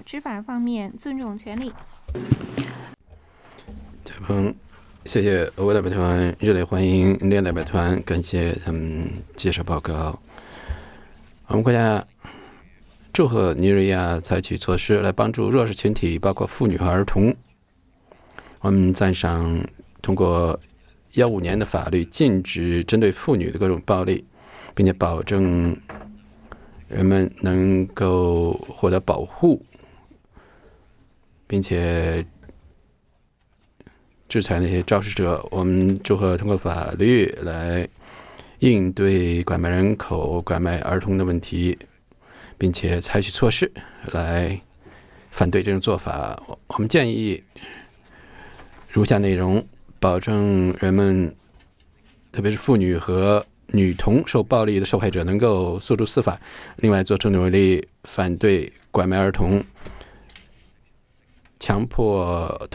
执法方面尊重权利。 谢谢俄国代表团，热烈欢迎印度代表团，感谢他们介绍报告。我们国家祝贺尼日利亚采取措施来帮助弱势群体，包括妇女和儿童。我们赞赏通过15年的法律禁止针对妇女的各种暴力，并且保证人们能够获得保护，并且制裁那些肇事者。我们祝贺通过法律来应对拐卖人口、拐卖儿童的问题，并且采取措施来反对这种做法。我们建议如下内容：保证人们，特别是妇女和女童受暴力的受害者能够诉诸司法；另外，做出努力反对拐卖儿童、强迫